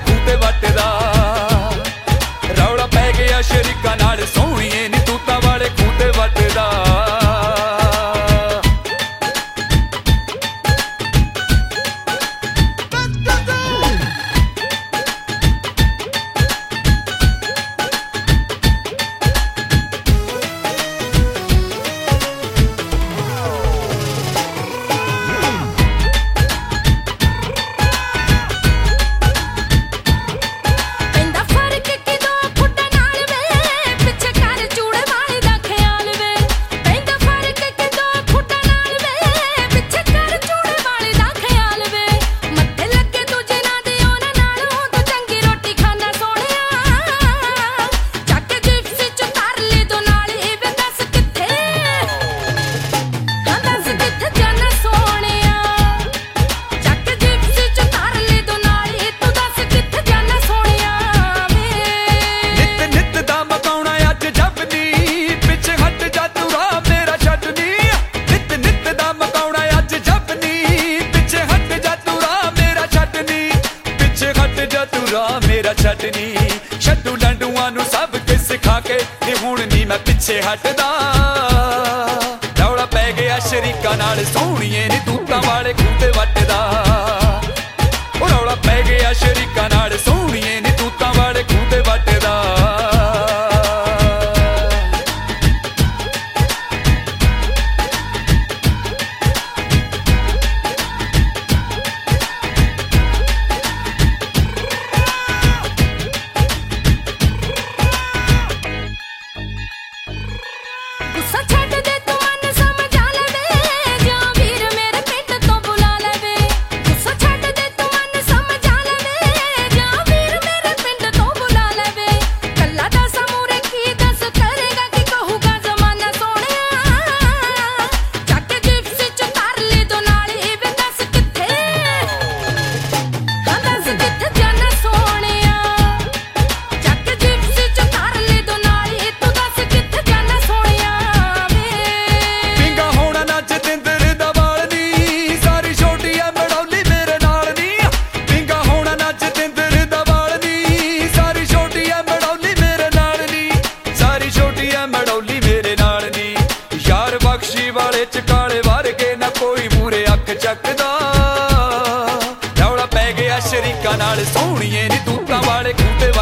ਖੂਹ ਤੇ ਵੱਟਦਾ। ਰੌਲਾ ਪੈ ਗਿਆ ਸ਼ਰੀਕਾਂ ਨਾਲ ਸੋਹਣੀਏ ਨੀ ਤੂਤਾਂ ਵਾਲੇ ਖੂਹ ਤੇ ਵੱਟਦਾ। ਮੇਰਾ ਛੱਡਨੀ ਛੱਡੂ ਲੰਡੂਆਂ ਨੂੰ ਸਭ ਕੁਝ ਸਿਖਾ ਕੇ ਤੇ ਹੁਣ ਨੀ ਮੈਂ ਪਿੱਛੇ ਹਟਦਾ। ਰੌਲਾ ਪੈ ਗਿਆ ਸ਼ਰੀਕਾਂ ਨਾਲ ਸੋਹਣੀਏ ਨੀ ਤੂਤਾਂ ਵਾਲੇ ਖੂਹ ਤੇ ਵੱਟਦਾ। ਉਹ ਰੌਲਾ ਪੈ ਗਿਆ ਸ਼ਰੀਕਾਂ ਨਾਲ ਸੋਹਣੀਏ ਨੀ ਤੂਤਾਂ ਵਾਲੇ ਖੂਹ ਤੇ ਵੱਟਦਾ। ਵਾਲੇ ਚਕਾਲੇ ਵਰਗੇ ਨਾ ਕੋਈ ਮੂਰੇ ਅੱਖ ਚੱਕਦਾ। ਰੌਲਾ ਪੈ ਗਿਆ ਸ਼ਰੀਕਾਂ ਨਾਲ ਸੋਹਣੀਏ ਨੀ ਤੂਤਾਂ ਵਾਲੇ ਖੂਹ ਤੇ